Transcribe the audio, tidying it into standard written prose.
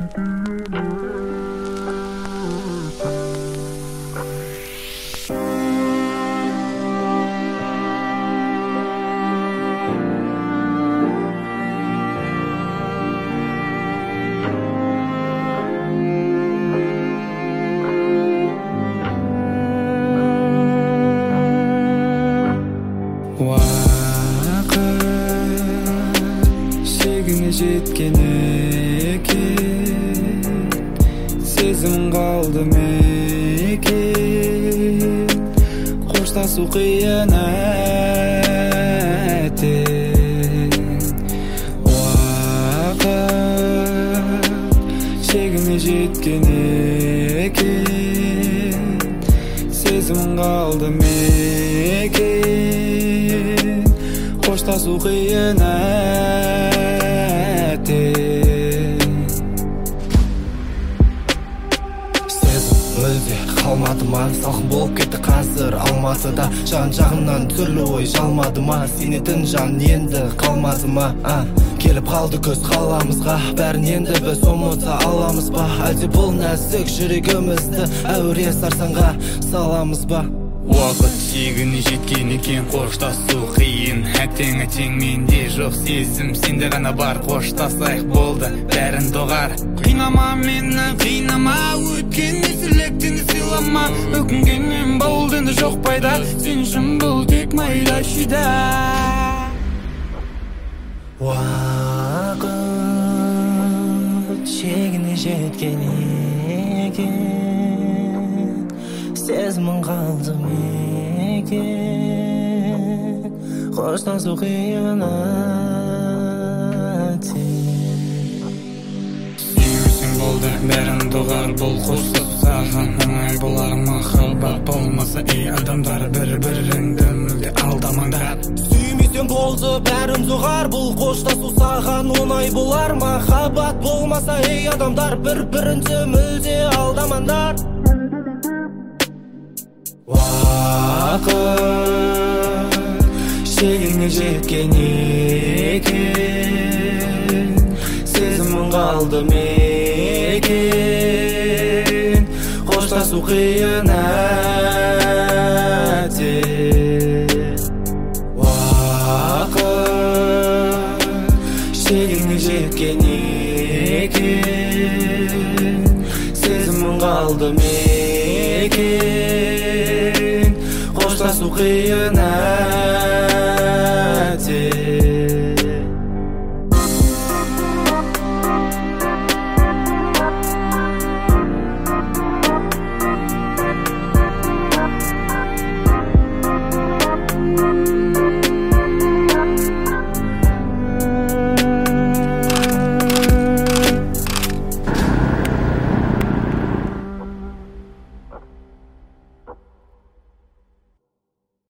Шегіне жеткен екен, сезім қалды мекен, қоштасу қиын әттең. Уақыт шегіне жеткен екен, сезім қалды мекен, қоштасу қиын әттең. Сезім мүлде қалмады ма, салқын болып кетті қазір Алматыда. Жан жағымнан түрлі ой жалмады ма, сенетін жан енді қалмады ма? Келіп қалды көз қаламызға, бәрін енді біз ұмыта аламыз ба? Әлде бұл нәзік жүрегімізді әуре сарсаңға саламыз ба? Уақыт шегіне жеткен екен, қоштасу қиын әттең. Менде жоқ сезім, сенде ғана бар. Қоштасайық болды, бәрін доғар. Қинама мені, қинама, өткен естеліктен сыйлама. Өкінгеннен болды енді жоқ пайда, сен үшін бұл тек майда шүйда. Уақыт шегіне жеткен екен, сезімің қалды мекен, қоштасу қиын әттең. Сүймесең болды, бәрін доғар. Бұл қоштасу саған оңай болар. Махаббат болмаса, адамдар бір-біріңді мүлде алдамаңдар. Сүймесең болды, бәрін доғар. Бұл қоштасу саған оңай болар. Махаббат болмаса, адамдар бір-біріңді мүлде алдамаңдар. Уақыт шегіне жеткен екен, сезімің қалды мекен, қоштасу қиын әттең. Уақыт шегіне жеткен екен, сезімің қалды мекен, қоштасу қиын әттең.